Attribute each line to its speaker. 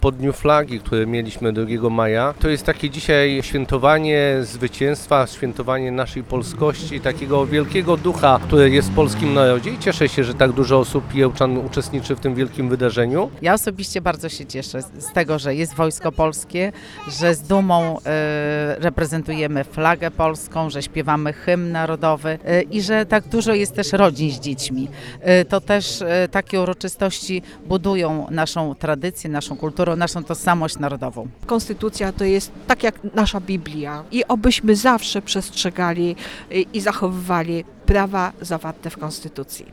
Speaker 1: Po Dniu Flagi, które mieliśmy 2 maja, to jest takie dzisiaj świętowanie zwycięstwa, świętowanie naszej polskości, takiego wielkiego ducha, który jest w polskim narodzie i cieszę się, że tak dużo osób Jełczan uczestniczy w tym wielkim wydarzeniu.
Speaker 2: Ja osobiście bardzo się cieszę z tego, że jest Wojsko Polskie, że z dumą reprezentujemy flagę polską, że śpiewamy hymn narodowy i że tak dużo jest też rodzin z dziećmi. To też takie uroczystości budują naszą tradycję, naszą kulturę, naszą tożsamość narodową.
Speaker 3: Konstytucja to jest tak jak nasza Biblia i obyśmy zawsze przestrzegali i zachowywali prawa zawarte w Konstytucji.